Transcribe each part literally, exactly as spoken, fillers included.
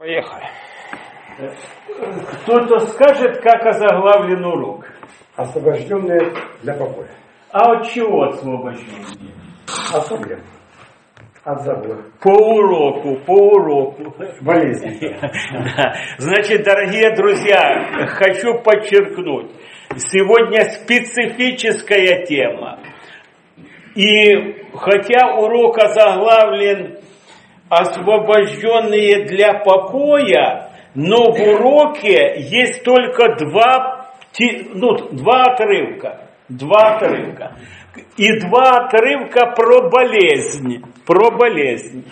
Поехали. Кто-то скажет, как озаглавлен урок? Освобожденные для покоя. А от чего освобожденные? От проблем. От забот. По уроку, по уроку. Болезни. Да. Значит, дорогие друзья, хочу подчеркнуть, сегодня специфическая тема. И хотя урок озаглавлен «Освобожденные для покоя», но в уроке есть только два, ну, два отрывка. Два отрывка. И два отрывка про болезнь. Про болезнь.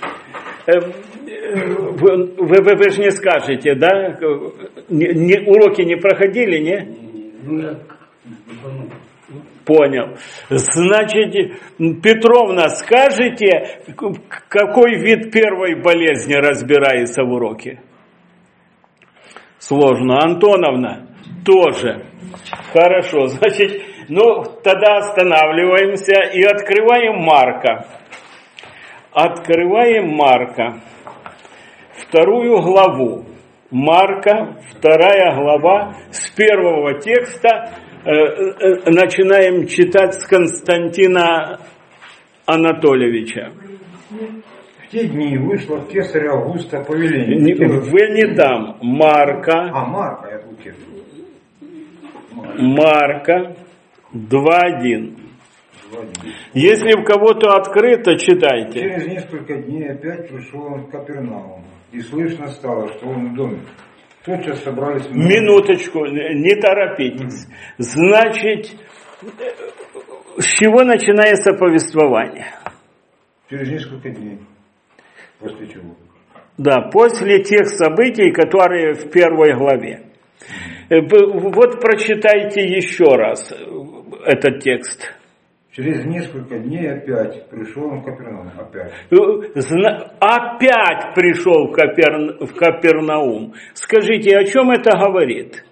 Вы, вы, вы же не скажете, да? Не, не, уроки не проходили, не? Понял. Значит, Петровна, скажите, какой вид первой болезни разбирается в уроке? Сложно. Антоновна? Тоже. Хорошо. Значит, ну, тогда останавливаемся и открываем Марка. Открываем Марка. Вторую главу. Марка, вторая глава, с первого текста. Начинаем читать с Константина Анатольевича. В те дни вышло в кесаря Августа повеление. Вы не там. Марка. А, Марка, я тут кесарь. Марка два один. Если в кого-то открыто, читайте. Через несколько дней опять пришел он в Капернаум. И слышно стало, что он в доме. Тотчас собрались... Минуточку, не торопитесь. Значит, с чего начинается повествование? Через несколько дней. После чего? Да, после тех событий, которые в первой главе. Вот прочитайте еще раз этот текст. Через несколько дней опять пришел он в Капернаум. Опять. Опять пришел в, Капер... в Капернаум. Скажите, о чем это говорит?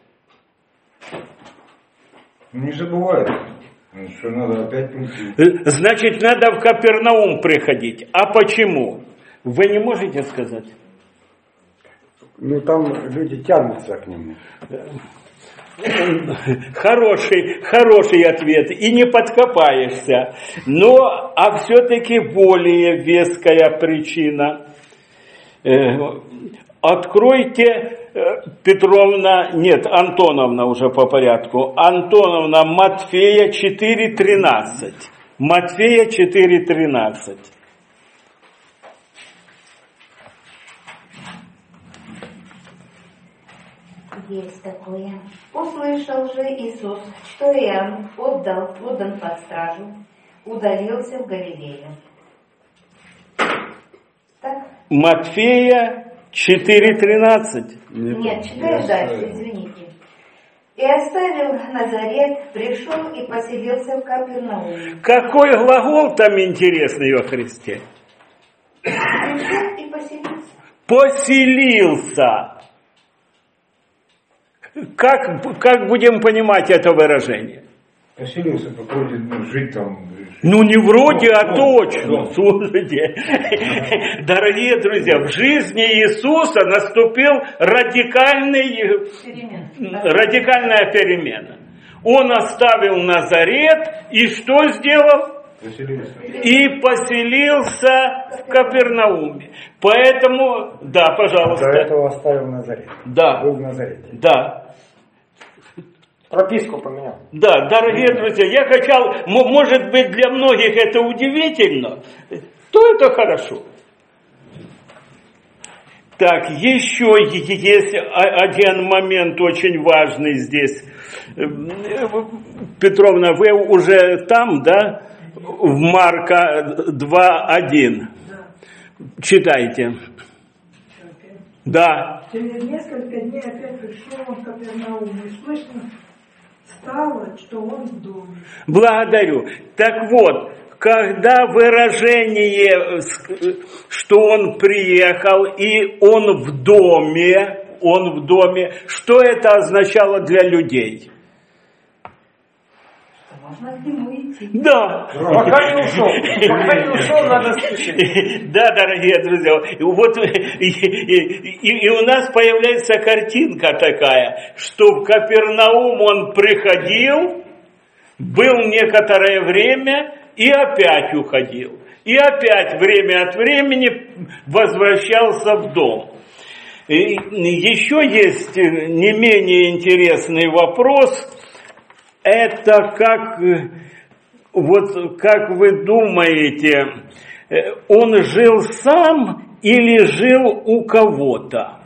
Не забывай, что надо опять прийти. Значит, надо в Капернаум приходить. А почему? Вы не можете сказать? Ну, там люди тянутся к нему. Хороший, хороший ответ, и не подкопаешься. Но, а все-таки более веская причина. Откройте, Петровна, нет, Антоновна уже по порядку. Антоновна, Матфея четыре тринадцать. Матфея четыре тринадцать. Есть такое. Услышал же Иисус, что Иоанн отдал, отдан под стражу, удалился в Галилею. Так? Матфея четыре тринадцать. Нет, читай дальше, извините. И оставил Назарет, пришел и поселился в Капернауме. Какой глагол там интересный во Христе? Пришел и поселился. Поселился. Как, как будем понимать это выражение? Поселился, как вроде, ну, жить там. Ну не вроде, ну, а ну, точно. ну. Слушайте, дорогие друзья, в жизни Иисуса наступил радикальный, радикальная перемена. Он оставил Назарет и что сделал? Поселился. И поселился в Капернауме. Поэтому, да, пожалуйста. До этого оставил Назарет. Да. Был в Назарете. Да. Прописку поменял. Да, дорогие друзья, я хотел, может быть, для многих это удивительно, то это хорошо. Так, еще есть один момент очень важный здесь. Петровна, вы уже там, да? В Марка два один. Читайте. Да. Через несколько дней опять пришел он в Капернаум, и слышно стало, что он в доме. Благодарю. Так вот, когда выражение, что он приехал и он в доме, он в доме, что это означало для людей? Можно к нему идти. Да. Пока не ушел. Пока не ушел, надо спешить. Да, дорогие друзья. Вот и, и, и у нас появляется картинка такая, что в Капернаум он приходил, был некоторое время и опять уходил. И опять время от времени возвращался в дом. И еще есть не менее интересный вопрос. Это как, вот как вы думаете, он жил сам или жил у кого-то?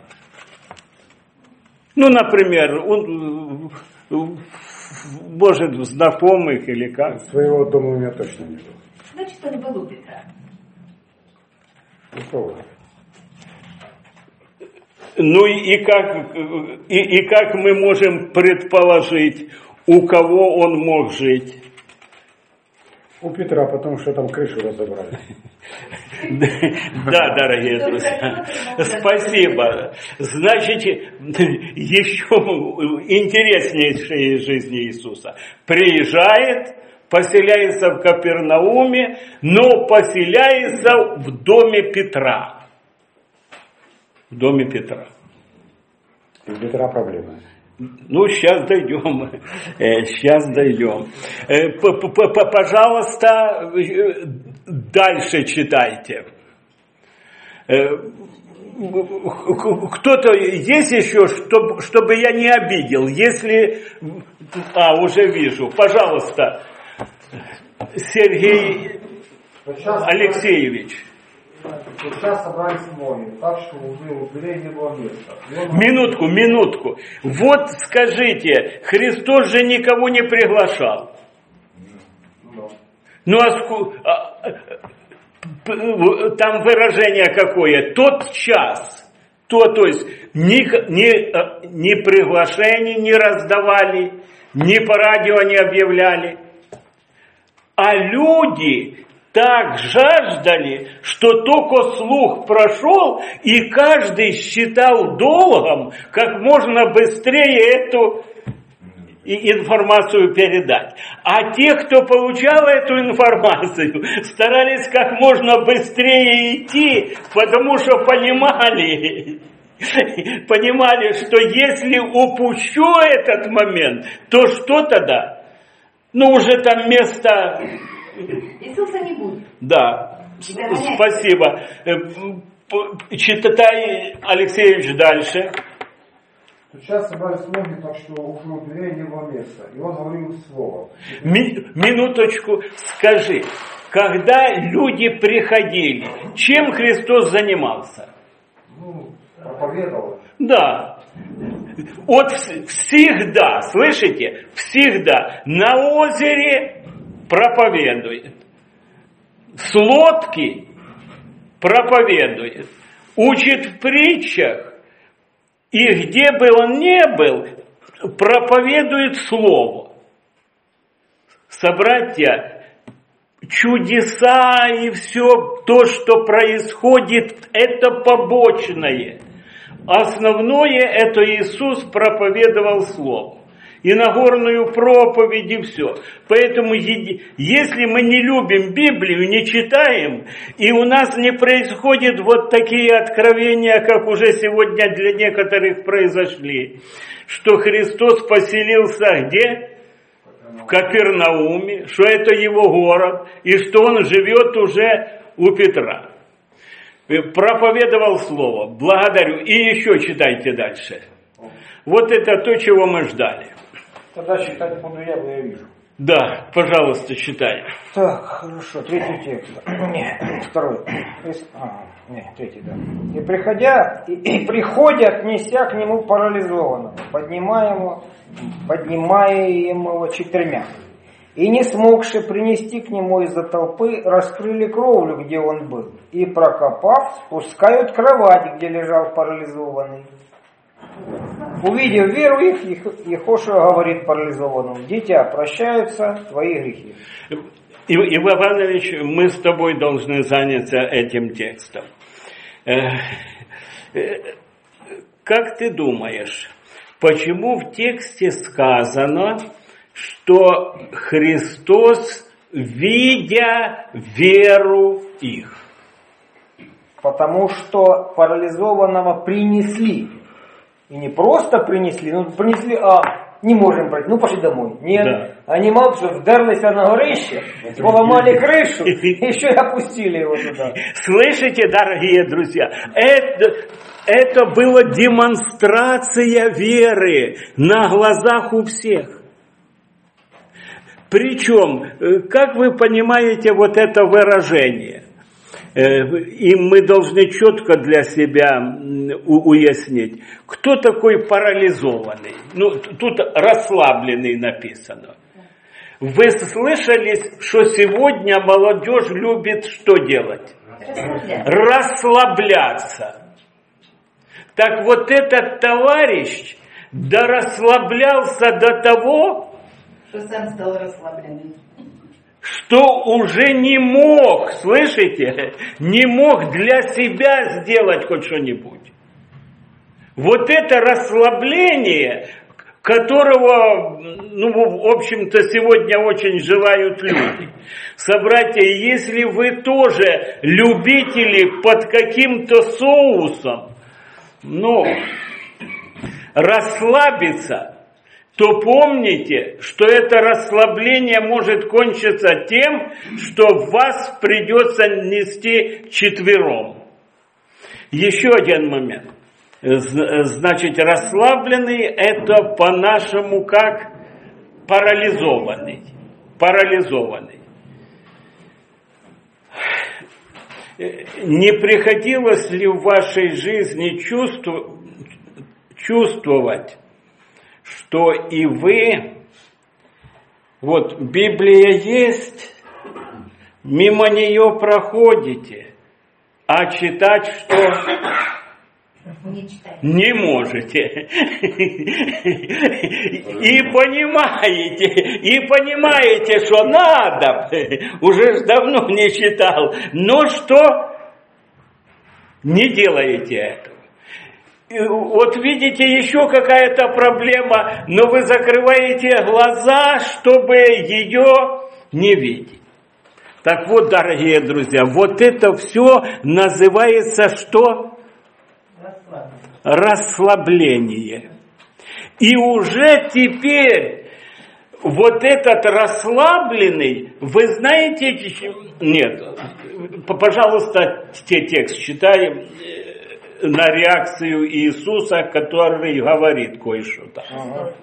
Ну, например, он, может, знакомых или как? Своего дома у меня точно не было. Значит, он был у Петра. Ну и как, и, и как мы можем предположить, у кого он мог жить? У Петра, потому что там крышу разобрали. Да, дорогие друзья, спасибо. Значит, еще интереснейшее из жизни Иисуса. Приезжает, поселяется в Капернауме, но поселяется в доме Петра. В доме Петра. И у Петра проблемы. Ну, сейчас дойдем. Сейчас дойдем. Пожалуйста, дальше читайте. Кто-то есть еще, чтобы, чтобы я не обидел? Если... А, уже вижу. Пожалуйста, Сергей Алексеевич. Сейчас собрались в море, так что уже у дверей не было места. Минутку, минутку. Вот скажите, Христос же никого не приглашал. Ну, а, там выражение какое? Тот час. То, то есть ни, ни, ни приглашений не раздавали, ни по радио не объявляли. А люди так жаждали, что только слух прошел, и каждый считал долгом как можно быстрее эту информацию передать. А те, кто получал эту информацию, старались как можно быстрее идти, потому что понимали, понимали, что если упущу этот момент, то что тогда? Ну, уже там место... Иисуса не будет. Да, спасибо. Читай, Алексеевич, дальше. Сейчас собрались многие, так что уже у дверей не было места. И он говорил слово. Ми- минуточку, скажи, когда люди приходили, чем Христос занимался? Ну, проповедовал. Да. Вот всегда, слышите, всегда на озере проповедует, с лодки проповедует, учит в притчах, и где бы он ни был, проповедует слово. Собратья, чудеса и все то, что происходит, это побочное. Основное это Иисус проповедовал слово. И Нагорную проповедь, и все. Поэтому, если мы не любим Библию, не читаем, и у нас не происходят вот такие откровения, как уже сегодня для некоторых произошли, что Христос поселился где? В Капернауме, что это его город, и что он живет уже у Петра. Проповедовал слово. Благодарю. И еще читайте дальше. Вот это то, чего мы ждали. Тогда считать буду я, но я вижу. Да, пожалуйста, читай. Так, хорошо, третий текст. Нет, второй. А, нет, третий, да. И приходя, и, и приходят, неся к нему парализованного, поднимаемого, поднимаемого четырьмя. И не смогши принести к нему из-за толпы, раскрыли кровлю, где он был. И прокопав, спускают кровать, где лежал парализованный. Увидев веру их, Ехошуа говорит парализованному: дитя, прощаются твои грехи. Иван Иванович, мы с тобой должны заняться этим текстом. Как ты думаешь, почему в тексте сказано, что Христос, видя веру их. Потому что парализованного принесли. И не просто принесли, ну принесли, а не можем пройти, ну пошли домой. Нет, Да. они мало что вдерлись на горище, поломали крышу, еще и опустили его туда. Слышите, дорогие друзья, это, это была демонстрация веры на глазах у всех. Причем, как вы понимаете вот это выражение? И мы должны четко для себя уяснить, кто такой парализованный. Ну, тут расслабленный написано. Вы слышали, что сегодня молодежь любит что делать? Расслабляться. Расслабляться. Так вот этот товарищ дорасслаблялся до того, Что сам стал расслабленным. что уже не мог, слышите, не мог для себя сделать хоть что-нибудь. Вот это расслабление, которого, ну, в общем-то, сегодня очень желают люди. Собратья, если вы тоже любители под каким-то соусом, ну, расслабиться, то помните, что это расслабление может кончиться тем, что вас придется нести четвером. Еще один момент. Значит, расслабленный – это по-нашему как парализованный. Парализованный. Не приходилось ли в вашей жизни чувству, чувствовать, что и вы, вот Библия есть, мимо нее проходите, а читать что? Не читайте. Не можете. И понимаете, и понимаете, что надо, уже давно не читал, но что? Не делаете этого. Вот видите, еще какая-то проблема, но вы закрываете глаза, чтобы ее не видеть. Так вот, дорогие друзья, вот это все называется что? Расслабление. И уже теперь вот этот расслабленный, вы знаете, нет, пожалуйста, те текст читаем на реакцию Иисуса, который говорит кое-что. Ага.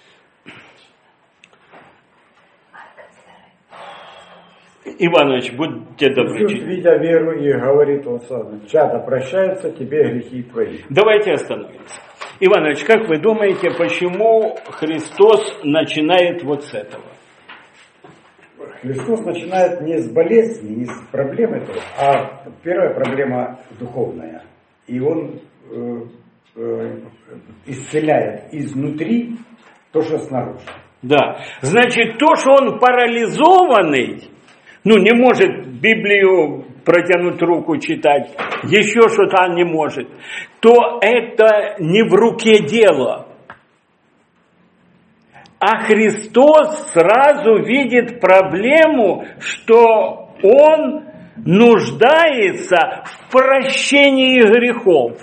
Иванович, будьте добры. Иисус, видя веру, и говорит он сразу: чада, прощаются тебе грехи твои. Давайте остановимся. Иванович, как вы думаете, почему Христос начинает вот с этого? Христос начинает не с болезни, не с проблемы, а первая проблема духовная. И он э, э, исцеляет изнутри то, что снаружи. Да. Значит, то, что он парализованный, ну, не может Библию протянуть руку читать, еще что-то не может, то это не в руке дело. А Христос сразу видит проблему, что он нуждается в прощении грехов.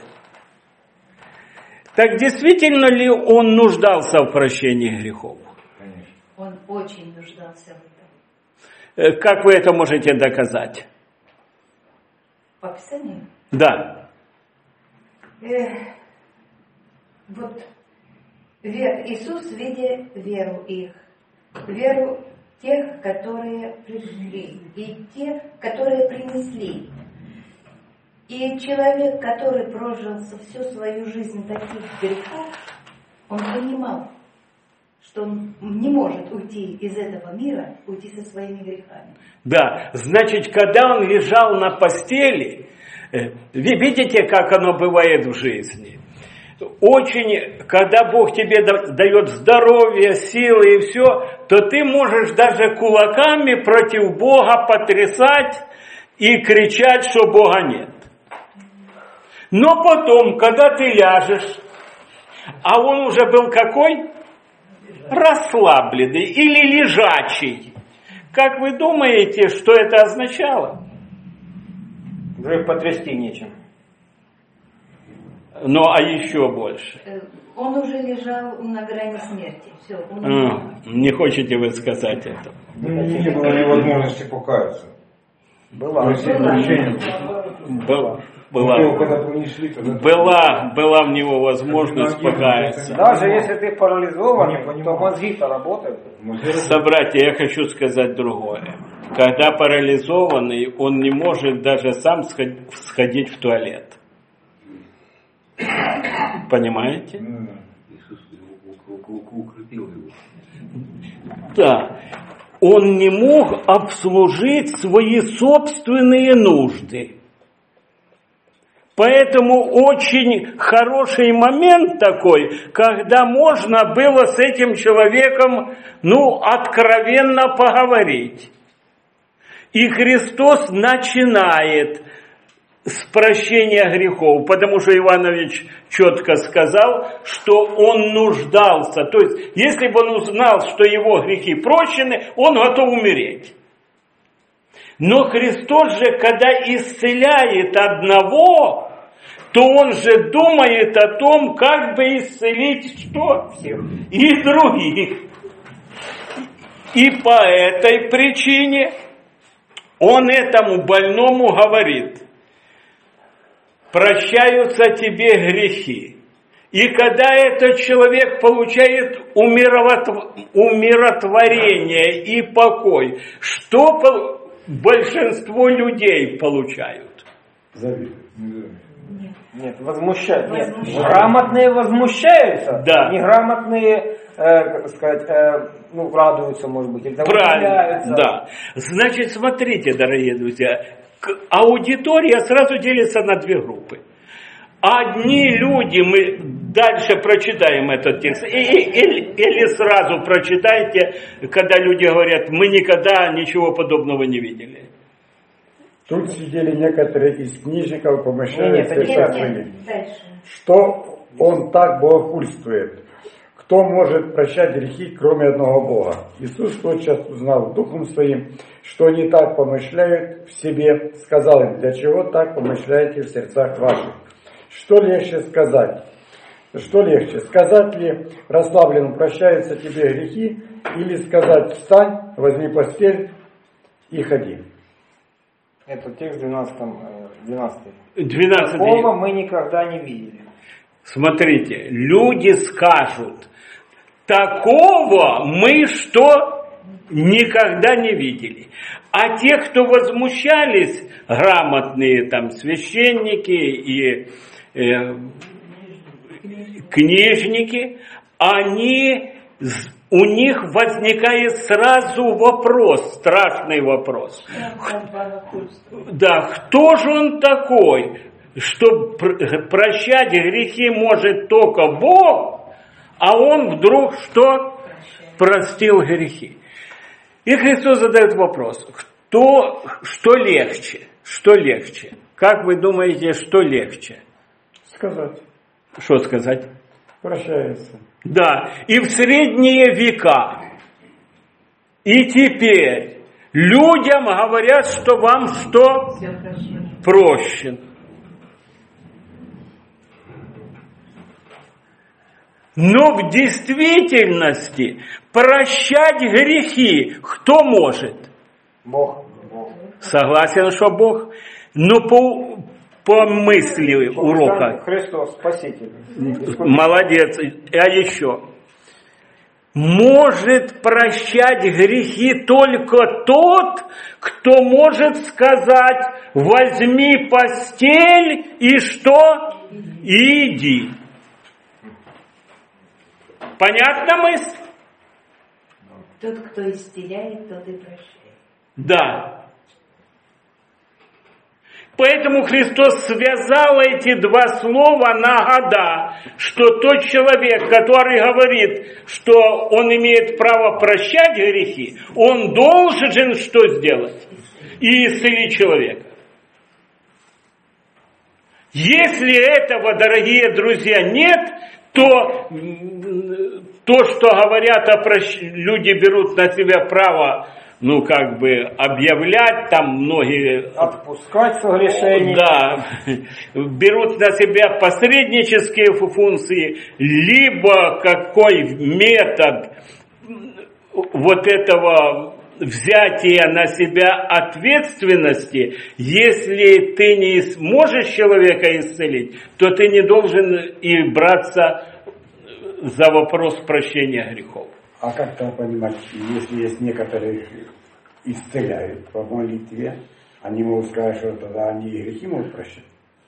Так действительно ли он нуждался в прощении грехов? Он очень нуждался в этом. Как вы это можете доказать? По Писанию. Да. Эх, вот вер, Иисус, видя веру их, веру тех, которые пришли, и тех, которые принесли. И человек, который прожил всю свою жизнь таких грехов, он понимал, что он не может уйти из этого мира, уйти со своими грехами. Да, значит, когда он лежал на постели, видите, как оно бывает в жизни? Очень, когда Бог тебе дает здоровье, силы и все, то ты можешь даже кулаками против Бога потрясать и кричать, что Бога нет. Но потом, когда ты ляжешь, а он уже был какой? расслабленный или лежачий. Как вы думаете, что это означало? Уже потрясти нечем. Ну, а еще больше. Э, Он уже лежал на грани смерти. Все, он А, не хотите вы сказать это? Ну, не было невозможности покаяться. Была. То есть, прощение. Была, Его была, когда принесли, тогда... была, была в него возможность покаяться. Даже если ты парализован, то мозги-то работают. Собратья, я хочу сказать другое. Когда парализованный, он не может даже сам сходить в туалет. Понимаете? Иисус укрепил его. Да. Он не мог обслужить свои собственные нужды. Поэтому очень хороший момент такой, когда можно было с этим человеком, ну, откровенно поговорить. И Христос начинает с прощения грехов, потому что Иванович четко сказал, что он нуждался. То есть, если бы он узнал, что его грехи прощены, он готов умереть. Но Христос же, когда исцеляет одного, то он же думает о том, как бы исцелить что? И других. И по этой причине он этому больному говорит: прощаются тебе грехи. И когда этот человек получает умиротворение и покой, что большинство людей получают? Завидуют. Нет, возмущаются. Нет, грамотные возмущаются, да. Неграмотные, э, как сказать, э, ну, радуются, может быть, или правильно, да. Значит, смотрите, дорогие друзья, аудитория сразу делится на две группы. Одни люди, мы дальше прочитаем этот текст, или, или сразу прочитайте, когда люди говорят: мы никогда ничего подобного не видели. Тут сидели некоторые из книжников, помышляя Нет, в сердцах своих, что он так богохульствует. Кто может прощать грехи, кроме одного Бога? Иисус тотчас узнал духом своим, что они так помышляют в себе, сказал им: для чего так помышляете в сердцах ваших? Что легче сказать? Что легче? Сказать ли расслабленному: прощаются тебе грехи, или сказать: встань, возьми постель и ходи? Это текст двенадцатый. двенадцатый. Такого мы никогда не видели. Смотрите, люди скажут: такого мы что никогда не видели. А те, кто возмущались, грамотные там священники и э, книжники, они, у них возникает сразу вопрос, страшный вопрос. Да, кто же он такой, что прощать грехи может только Бог, а он вдруг что? Простил грехи. И Христос задает вопрос: кто, что легче? Что легче? Как вы думаете, что легче? Сказать. Что сказать? Прощается. Да, и в средние века, и теперь людям говорят, что вам что? Прощен. Но в действительности прощать грехи кто может? Бог. Бог. Согласен, что Бог? Но по, по мысли урока. Христос, Спаситель. Молодец. А еще. Может прощать грехи только тот, кто может сказать: возьми постель и что? И иди. Понятна мысль? Тот, кто исцеляет, тот и прощает. Да. Поэтому Христос связал эти два слова на года, что тот человек, который говорит, что он имеет право прощать грехи, он должен что сделать? И исцелить человека. Если этого, дорогие друзья, нет, то, то что говорят о прощении, люди берут на себя право, ну, как бы, объявлять, там многие... Отпускать согрешения. Да, берут на себя посреднические функции, либо какой метод вот этого взятия на себя ответственности, если ты не можешь человека исцелить, то ты не должен и браться за вопрос прощения грехов. А как там понимать, если есть некоторые исцеляют по молитве, они могут сказать, что тогда они и грехи могут прощать?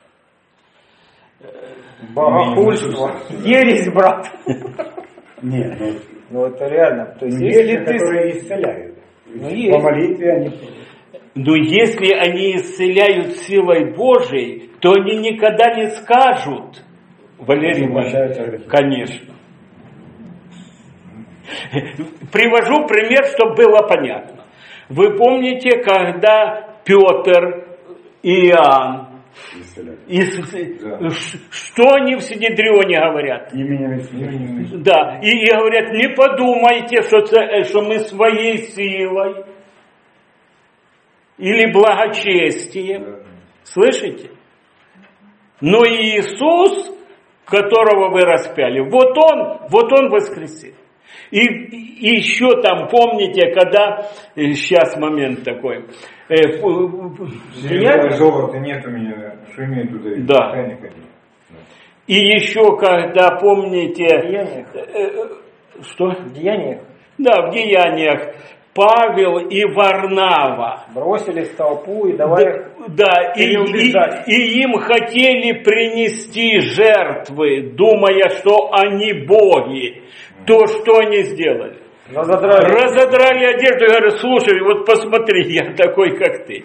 Богохульство. Ересь, брат. Нет, ну, Ну это реально. То есть, есть, если ты... которые исцеляют. Ну, По есть. молитве они... Но если они исцеляют силой Божией, то они никогда не скажут, Валерий Иванович, конечно. Привожу пример, чтобы было понятно. Вы помните, когда Петр и Иоанн, и, Да. что они в Синедрионе говорят? Именем Иисуса. Да, и, и говорят, не подумайте, что, це, что мы своей силой или благочестием. Слышите? Но Иисус, которого вы распяли, вот Он, вот Он воскресил. И, и еще там, помните, когда, сейчас момент такой, э, Серебра и золота нет у меня, что имею туда? Да. И еще когда, помните, Деяниях. э, что? В деяниях Да, в Деяниях Павел и Варнава. бросились в толпу и давай... Да, и, переубеждать. и, и им хотели принести жертвы, думая, что они боги. То, что они сделали. Разодрали. Разодрали одежду и говорят, слушай, вот посмотри, я такой, как ты.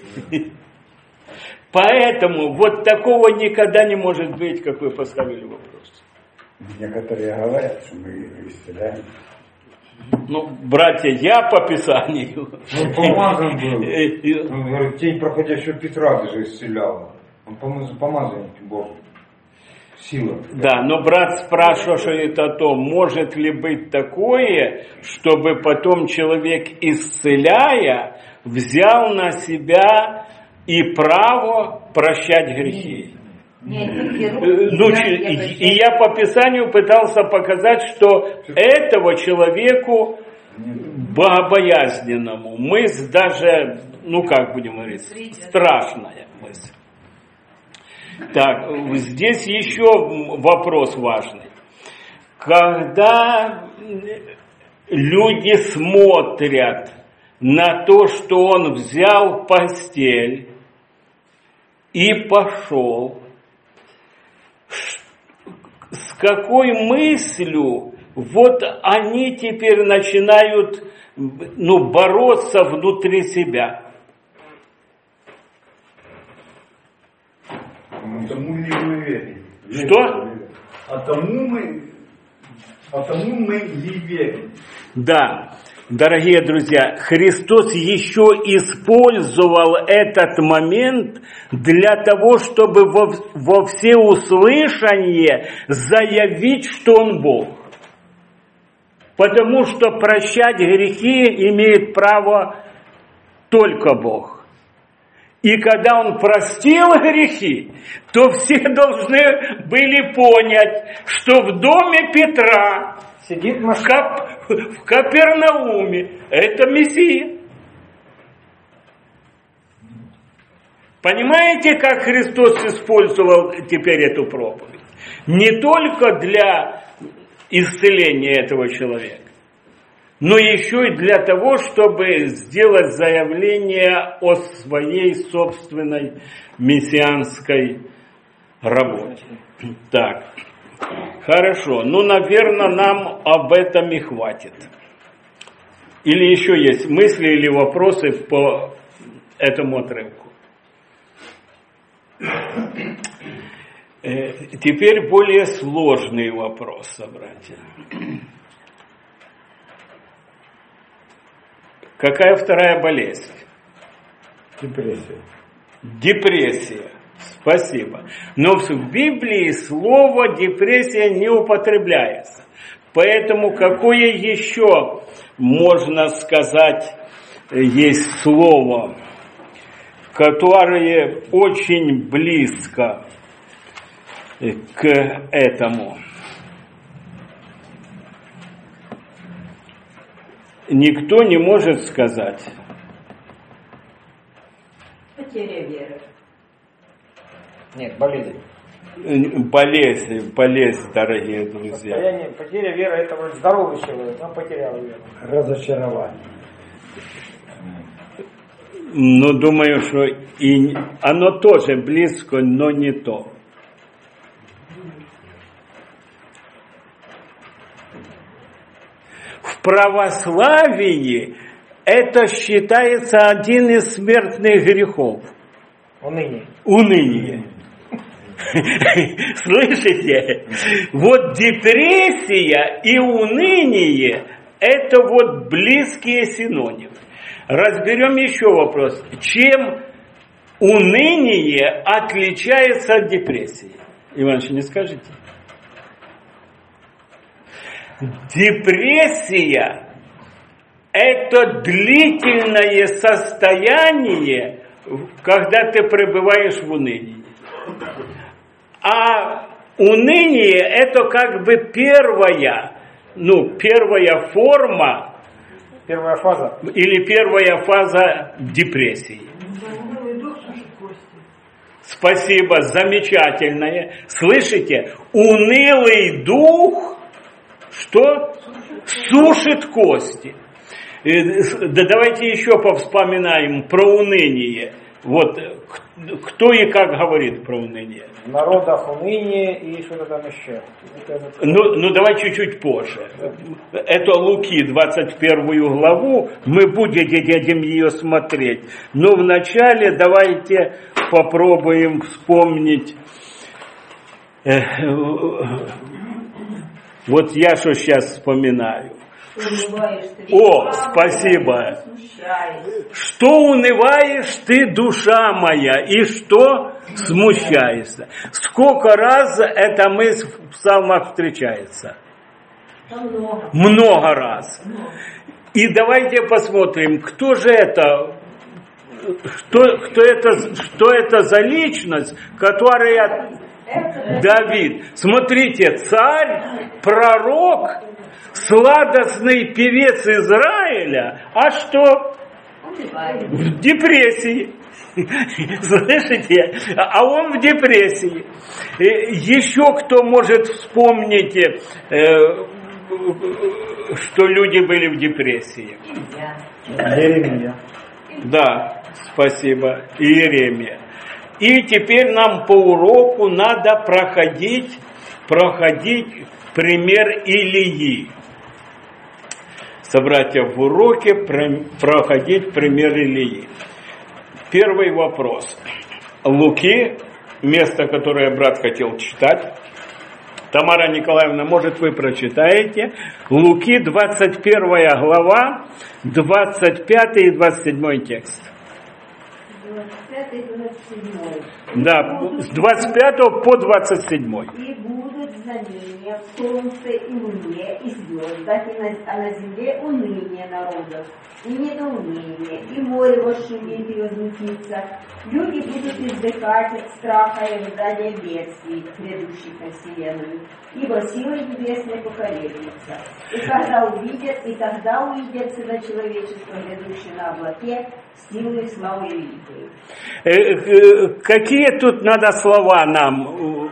Поэтому вот такого никогда не может быть, как вы поставили вопрос. Некоторые говорят, что мы исцеляем. Ну, братья, я по Писанию. Он помазан был. Э, э, Он говорит, тень проходящего Петра даже исцеляла. Он помаз- помазанник Божий. Сила. Да, но брат спрашивает о том, может ли быть такое, чтобы потом человек, исцеляя, взял на себя и право прощать грехи. Нет, не Э, беру, ну, не знаю, и, я и я по Писанию пытался показать, что этого человеку богобоязненному мысль даже, ну как будем говорить, страшная мысль. Так, здесь еще вопрос важный. Когда люди смотрят на то, что он взял постель и пошел, с какой мыслью вот они теперь начинают, ну, бороться внутри себя? Тому не верим. Что? А тому мы, а тому мы не верим. Да, дорогие друзья, Христос еще использовал этот момент для того, чтобы во, во всеуслышание заявить, что Он Бог. Потому что прощать грехи имеет право только Бог. И когда Он простил грехи, то все должны были понять, что в доме Петра, Сидит в, машина. Кап- в Капернауме, это Мессия. Понимаете, как Христос использовал теперь эту проповедь? Не только для исцеления этого человека, но еще и для того, чтобы сделать заявление о своей собственной мессианской работе. Так, хорошо. Ну, наверное, нам об этом и хватит. Или еще есть мысли или вопросы по этому отрывку? Э, Теперь более сложный вопрос, братья. Какая вторая болезнь? Депрессия. Депрессия. Спасибо. Но в Библии слово депрессия не употребляется. Поэтому какое еще можно сказать есть слово, которое очень близко к этому? Никто не может сказать. Потеря веры. Нет, болезнь. Болезнь, болезнь, дорогие друзья. Состояние, потеря веры, это вот здоровый человек, он потерял веру. Разочарование. Но думаю, что и оно тоже близко, но не то. В православии это считается один из смертных грехов. Уныние. Уныние. Слышите? Вот депрессия и уныние – это вот близкие синонимы. Разберем еще вопрос. Чем уныние отличается от депрессии? Иваныч, не скажите? Депрессия – это длительное состояние, когда ты пребываешь в унынии. А уныние – это как бы первая, ну, первая форма, первая фаза или первая фаза депрессии. Спасибо, замечательное. Слышите? Унылый дух, что? Сушит кости. Да давайте еще повспоминаем про уныние. Вот кто и как говорит про уныние? В народах уныние и что-то там еще. Ну, ну давай чуть-чуть позже. Это Луки, двадцать первую главу, мы будем ее смотреть. Но вначале давайте попробуем вспомнить. Вот я что сейчас вспоминаю. О, спасибо. Что унываешь ты, душа моя, и что смущаешься? Сколько раз эта мысль в псалмах встречается? Много. Много раз. И давайте посмотрим, кто же это, что, кто это, что это за личность, которая Давид. Смотрите, царь, пророк, сладостный певец Израиля, а что? В депрессии. Слышите? А он в депрессии. Еще кто может вспомнить, что люди были в депрессии? Иеремия. Да, спасибо. Иеремия. И теперь нам по уроку надо проходить, проходить пример Илии. Собратья, в уроке проходить пример Илии. Первый вопрос. Луки, место, которое брат хотел читать. Тамара Николаевна, может, вы прочитаете? Луки, двадцать первая глава, двадцать пятый и двадцать седьмой текст. двадцать пятый и двадцать седьмой. Да, с двадцать пятого по двадцать седьмой. И будут знамения в солнце и луне и звездах, и на, а на земле уныние народов, и недоумение, и море вошумит и возмутится. Люди будут издыхать от страха и ожидания бедствий, грядущих на вселенную, ибо силы небесные поколеблются. И когда увидят, и тогда увидят Сына Человечества, грядущий на облаке, силы и славы великой. Какие тут надо слова нам?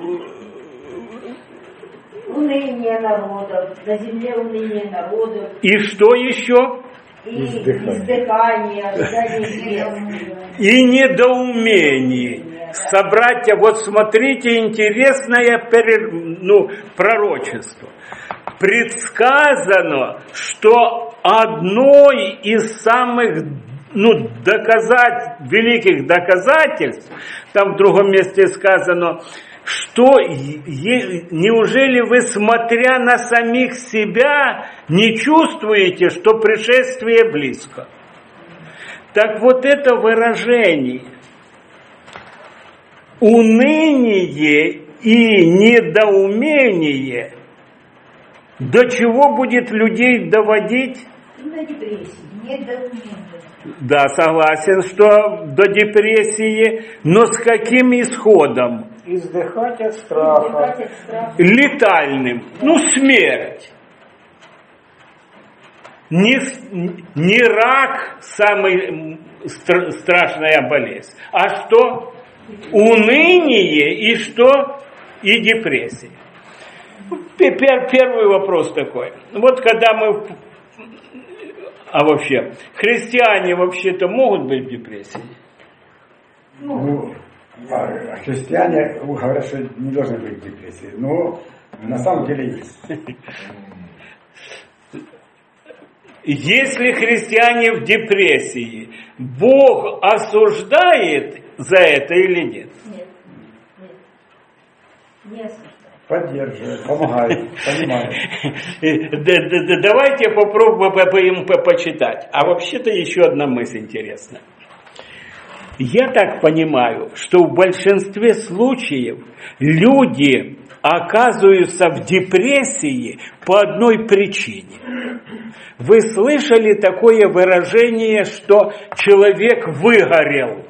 Уныние народов, на земле уныние народов. И что еще? И издыхание, ожидание. И недоумение. Собратья, вот смотрите, интересное ну, пророчество. Предсказано, что одной из самых ну, доказать, великих доказательств, там в другом месте сказано, что неужели вы, смотря на самих себя, не чувствуете, что пришествие близко? Так вот это выражение уныние и недоумение до чего будет людей доводить? На депрессии, недоумение. Да, согласен, что до депрессии, но с каким исходом? Издыхать от страха. Издыхать от страха. Летальным. Ну, смерть. Не, не рак самая стр- страшная болезнь, а что? Уныние и что? И депрессия. Первый вопрос такой. Вот когда мы... А вообще, христиане вообще-то могут быть в депрессии? Ну, а христиане говорят, что не должны быть в депрессии, но на самом деле есть. Если христиане в депрессии, Бог осуждает за это или нет? Нет, нет, не осуждает. Поддерживает, помогает, понимает. Давайте попробуем почитать. А вообще-то еще одна мысль интересная. Я так понимаю, что в большинстве случаев люди оказываются в депрессии по одной причине. Вы слышали такое выражение, что человек выгорел?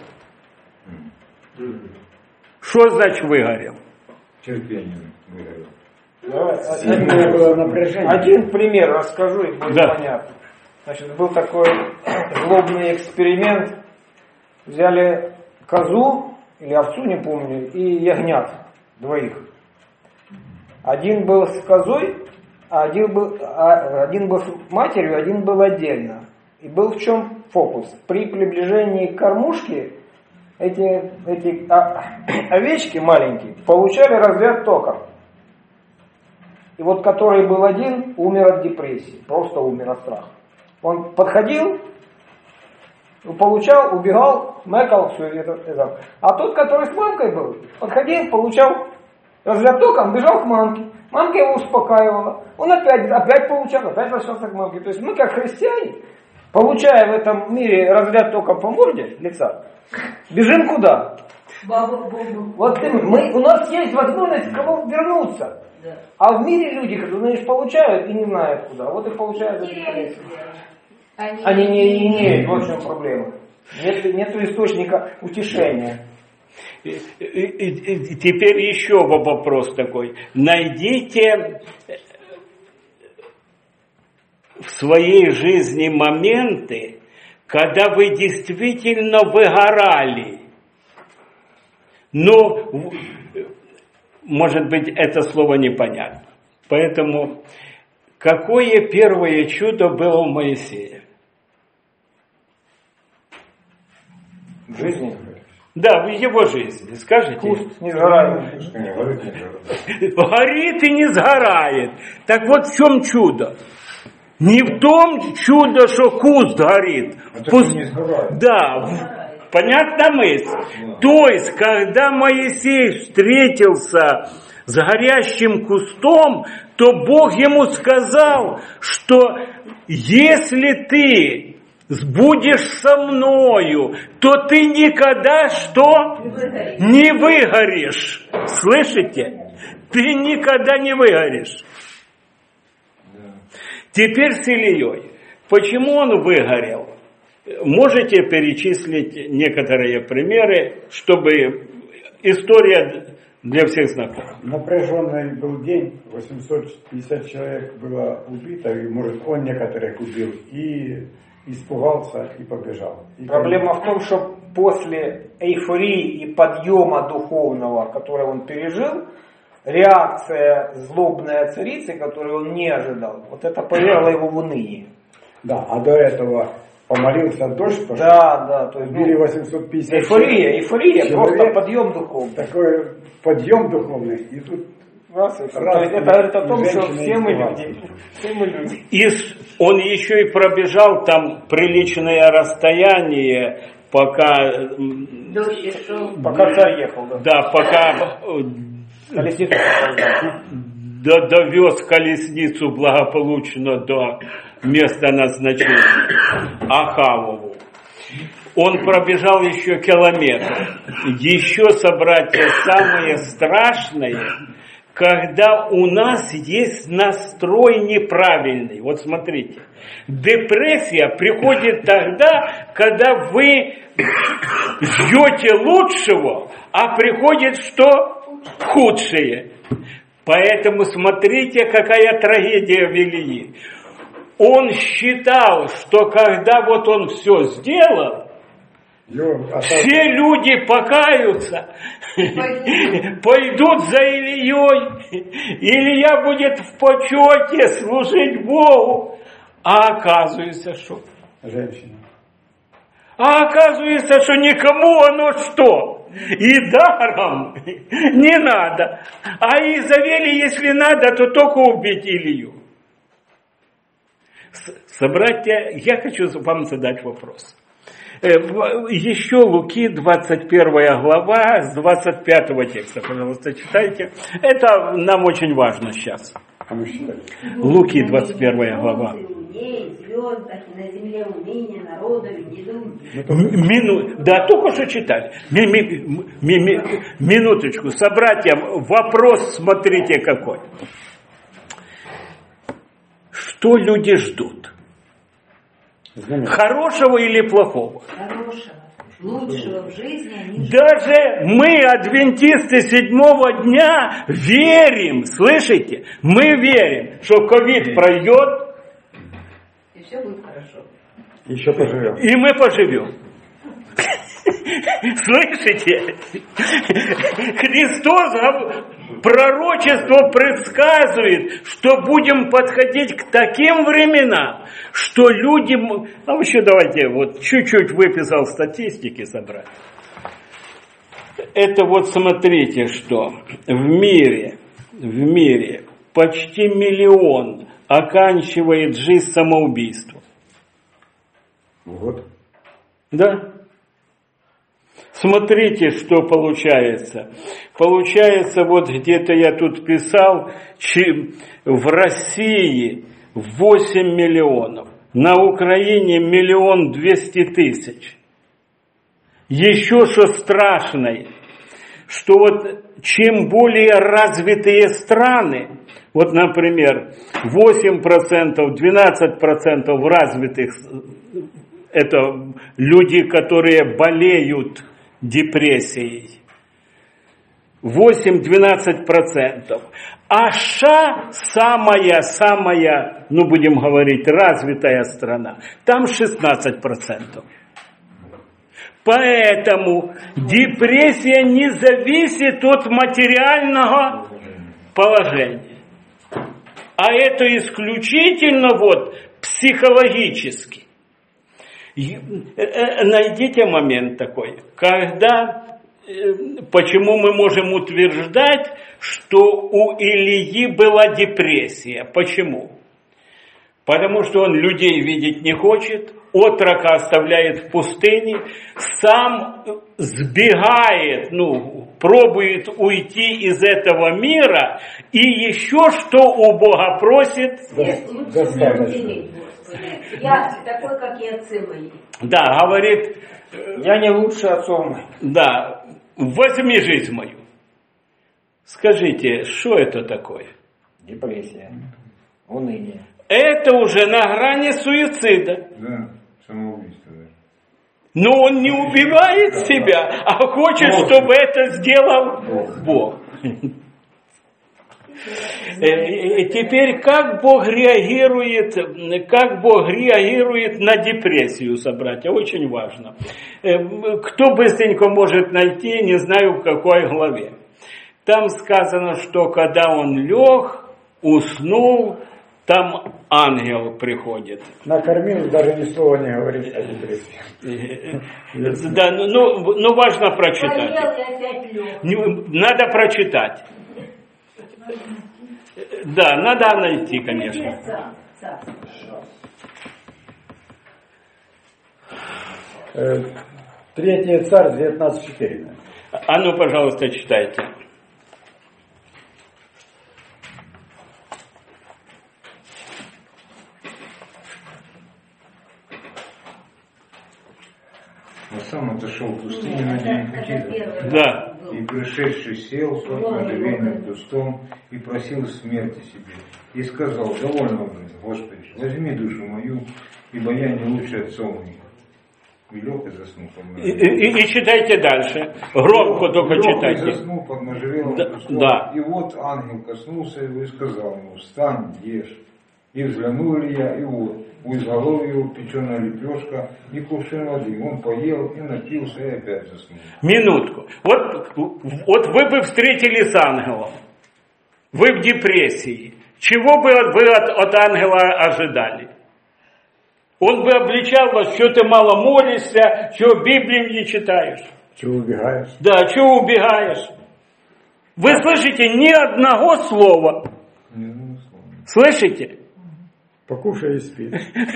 Что значит выгорел? Терпение выгорел. Один, было напряжение. один пример расскажу, и будет Да. понятно. Значит, был такой злобный эксперимент. Взяли козу или овцу, не помню, и ягнят двоих. Один был с козой, а один был, а один был с матерью, один был отдельно. И был в чем фокус? При приближении к кормушке эти, эти а, овечки маленькие получали разряд тока. И вот который был один, умер от депрессии, просто умер от страха. Он подходил, получал, убегал, мэкал, все это, это. А тот, который с мамкой был, подходил, получал разряд тока, он бежал к мамке. Мамка его успокаивала. Он опять, опять получал, опять возвращался к мамке. То есть мы, как христиане, получая в этом мире разряд тока по морде лица, бежим куда? Баба, баба. Вот мы, у нас есть возможность к кому вернуться. Да. А в мире люди, которые знаешь, получают и не знают куда. Вот и получают за депрессию. Они, Они не имеют, вот в чем проблема. Нет, нету источника утешения. И, и, и, теперь еще вопрос такой. Найдите в своей жизни моменты, когда вы действительно выгорали. Но, может быть, это слово непонятно. Поэтому, какое первое чудо было у Моисея? В жизни. Да, в его жизни. Скажите. Куст не сгораемый. Горит и не сгорает. Так вот в чем чудо? Не в том чудо, что куст горит. А Пусть... не сгорает. Да, понятна мысль? То есть, когда Моисей встретился с горящим кустом, то Бог ему сказал, что если ты будешь со мною, то ты никогда что? Не выгоришь. Слышите? Ты никогда не выгоришь. Теперь с Ильей. Почему он выгорел? Можете перечислить некоторые примеры, чтобы история для всех знакома? Напряженный был день, восемьсот пятьдесят человек было убито, и, может, он некоторых убил, и испугался и побежал. И Проблема в том, что после эйфории и подъема духовного, который он пережил, реакция злобная царицы, которую он не ожидал, вот это повергло его в уныние. Да, а до этого помолился, дождь пошел. Да, да, то есть Убили восемьсот пятьдесят эйфория, эйфория, человек. просто подъем духовный. Такой подъем духовный, и тут Раз, и все. Раз, То есть и- это говорит о том, и что женщины все мы избиваются. люди. Все мы люди. И с- он еще и пробежал там приличное расстояние, пока, м, Дождь шел. Пока царь ехал, да. да, пока э, Колесницу показал. до- довез колесницу благополучно до места назначения Ахавову. Он пробежал еще километр. Еще, собратья, самое страшное, когда у нас есть настрой неправильный. Вот смотрите, депрессия приходит тогда, когда вы ждете лучшего, а приходит что? Худшее. Поэтому смотрите, какая трагедия в Илии. Он считал, что когда вот он все сделал, все люди покаются, пойдут за Илией, Илия будет в почете служить Богу. А оказывается, что? Женщина. А оказывается, что никому оно что? И даром не надо. А Изавели, если надо, то только убить Илью. Собратья, я хочу вам задать вопрос. Еще Луки, двадцать первая глава, с двадцать пятого текста, пожалуйста, читайте. Это нам очень важно сейчас. Луки, двадцать первая глава. Мину... Да, только что читали. Ми, ми, ми, ми, минуточку, собратьям, вопрос, смотрите какой. Что люди ждут? Хорошего или плохого? Хорошего, лучшего в жизни. Они Даже мы, адвентисты седьмого дня, верим, слышите? Мы верим, что ковид пройдет. И все будет хорошо. Еще поживем. И мы поживем. Слышите? Христос пророчество предсказывает, что будем подходить к таким временам, что люди... А еще давайте вот чуть-чуть выписал статистики собрать. Это вот смотрите, что в мире, в мире почти миллион оканчивает жизнь самоубийством. Вот. Да? Смотрите, что получается. Получается, вот где-то я тут писал, в России восемь миллионов, на Украине миллион двести тысяч. Еще что страшное, что вот чем более развитые страны, вот, например, восемь процентов, двенадцать процентов развитых, это люди, которые болеют депрессией. восемь-двенадцать процентов. А США самая-самая, ну будем говорить, развитая страна. Там шестнадцать процентов. Поэтому депрессия не зависит от материального положения. А это исключительно вот психологически. Найдите момент такой, когда, почему мы можем утверждать, что у Илии была депрессия. Почему? Потому что он людей видеть не хочет, отрока оставляет в пустыне, сам сбегает, ну, пробует уйти из этого мира, и еще что у Бога просит? Я такой, как и отцы мои. Да, говорит, я не лучше отцом. Да, возьми жизнь мою. Скажите, что это такое? Депрессия, уныние. Это уже на грани суицида. Да, самоубийство. Да. Но он не убивает себя, а хочет, чтобы это сделал Бог. Теперь как Бог реагирует, как Бог реагирует на депрессию, собратья, очень важно. Кто быстренько может найти, не знаю в какой главе. Там сказано, что когда он лег, уснул, там ангел приходит. Накормил, даже ни слова не говорит о депрессии. Да, ну, ну важно прочитать. Надо прочитать. Да, надо найти, конечно. Третий царь, девятнадцать четыре. А ну, пожалуйста, читайте. но сам отошел в пустыню на день пути. Да. И пришедший сел с можжевельным кустом и просил смерти себе. И сказал: довольно уже, Господи, возьми душу мою, ибо я не лучше отцов моих. И лег и заснул под и, и, и читайте дальше. Громко только лег читайте. И заснул под можжевелым да, кустом. Да. И вот ангел коснулся его и сказал ему: встань, ешь. И взглянул Илья, и вот у изголовья его печеная лепешка и кувшин воды. Он поел и напился, и опять заснул. Минутку. Вот, вот вы бы встретились с ангелом. Вы в депрессии. Чего бы вы от, от ангела ожидали? Он бы обличал вас, что ты мало молишься, что Библию не читаешь. Чего убегаешь? Да, чего убегаешь. Вы слышите ни одного слова. Ни одного слова. Слышите? Покушай и спи.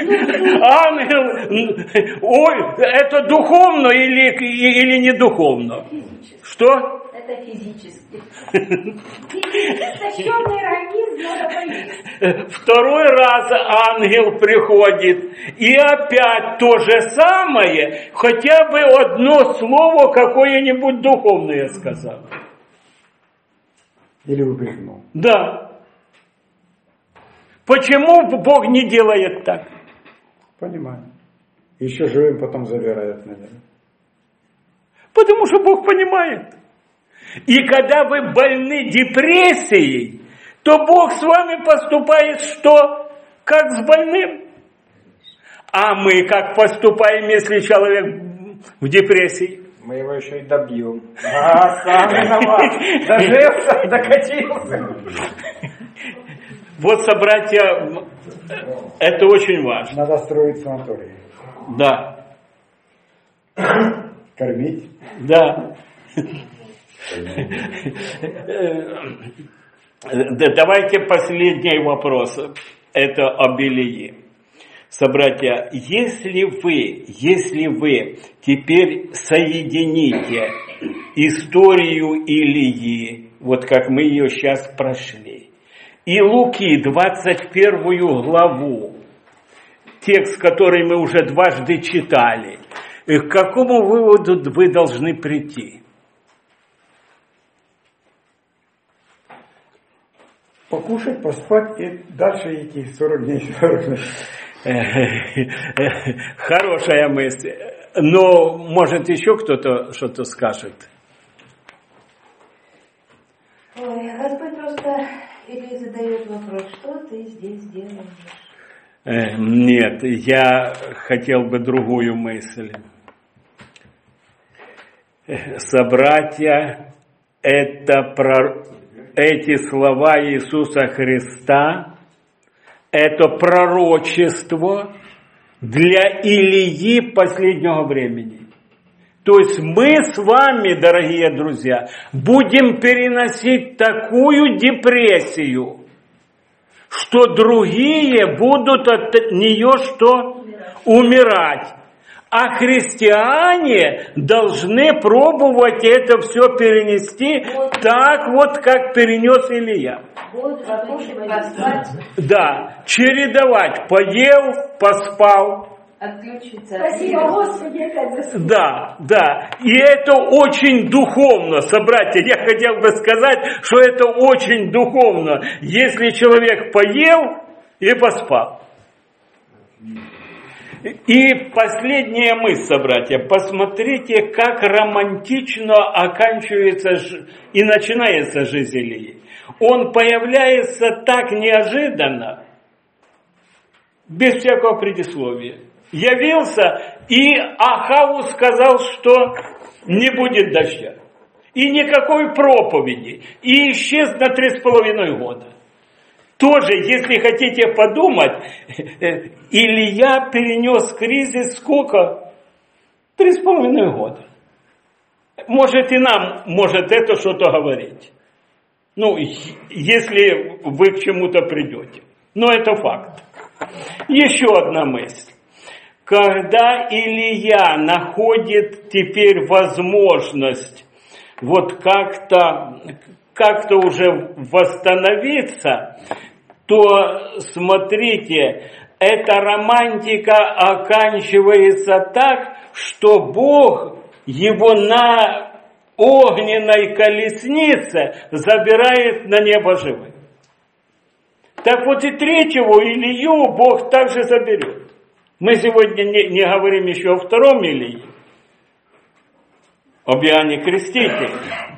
Ангел, ой, это духовно или, или не духовно? Что? Это физически. Истощенный организм надо поесть. Второй раз ангел приходит, и опять то же самое, хотя бы одно слово какое-нибудь духовное сказал. Или упрекнул. Да. Почему Бог не делает так? Понимаю. Еще живым потом забирает, наверное. Потому что Бог понимает. И когда вы больны депрессией, то Бог с вами поступает что? Как с больным. А мы как поступаем, если человек в депрессии? Мы его еще и добьем. А, сам виноват. Дожился, докатился. Вот, собратья, это очень важно. Надо строить санаторий. Да. Кормить. Да. Давайте последний вопрос. Это об Илии. Собратья, если вы, если вы теперь соедините историю Илии, вот как мы ее сейчас прошли, и Луки, двадцать первую главу, текст, который мы уже дважды читали, к какому выводу вы должны прийти? Покушать, поспать и дальше идти сорок дней, сорок ночей. Хорошая мысль. Но, может, еще кто-то что-то скажет? Ой, Господь просто или задает вопрос: что ты здесь делаешь? Нет, я хотел бы другую мысль. Собратья, это про... эти слова Иисуса Христа, это пророчество для Илии последнего времени. То есть мы с вами, дорогие друзья, будем переносить такую депрессию, что другие будут от нее что? Умирать. А христиане должны пробовать это все перенести так вот, как перенес Илия. Будут покушать, поспать, Да, чередовать. Поел, поспал. отключиться. Спасибо, Господи, опять заснул. Да, да. И это очень духовно, собратья. Я хотел бы сказать, что это очень духовно. Если человек поел и поспал. И последняя мысль, братья, посмотрите, как романтично оканчивается и начинается жизнь Илии. Он появляется так неожиданно, без всякого предисловия. Явился, и Ахаву сказал, что не будет дождя. И никакой проповеди. И исчез на три с половиной года. Тоже, если хотите подумать, Илия перенес кризис сколько? Три с половиной года. Может, и нам может это что-то говорить. Ну, если вы к чему-то придете. Но это факт. Еще одна мысль. Когда Илия находит теперь возможность вот как-то, как-то уже восстановиться, то, смотрите, эта романтика оканчивается так, что Бог его на огненной колеснице забирает на небо живым. Так вот и третьего Илью Бог также заберет. Мы сегодня не, не говорим еще о втором Илии, об Иоанне Крестителе.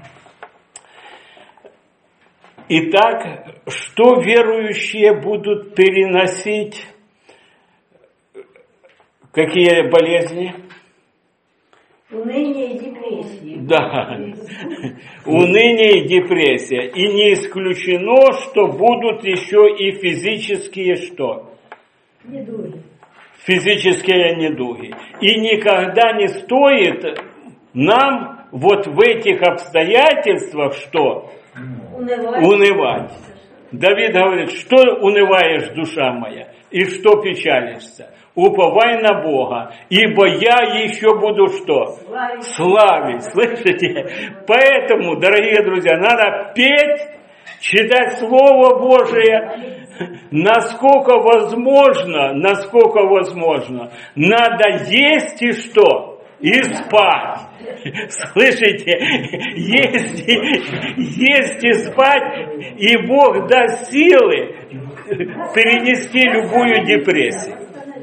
Итак, что верующие будут переносить? Какие болезни? Уныние и депрессия. Да, уныние и депрессия. И не исключено, что будут еще и физические что? Недуги. Физические недуги. И никогда не стоит нам вот в этих обстоятельствах что? Унывать. Унывать. Давид говорит, что унываешь, душа моя, и что печалишься? Уповай на Бога, ибо я еще буду что? Славить. Славить. Слышите? Поэтому, дорогие друзья, надо петь, читать Слово Божие, насколько возможно, насколько возможно. Надо есть и что? И спать. Слышите? Есть, есть и спать, и Бог даст силы перенести любую депрессию.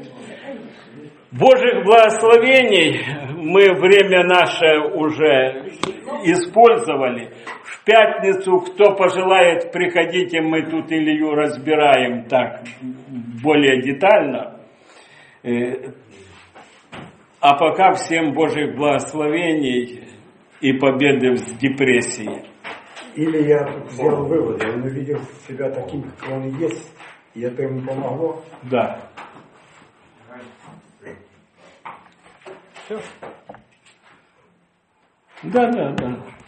Божьих благословений мы время наше уже использовали. В пятницу, кто пожелает, приходите, мы тут Илью разбираем так более детально. А пока всем Божьих благословений и победы с депрессией. Или я тут сделал выводы, он увидел себя таким, как он есть, и это ему помогло. Да. Все? Да, да, да.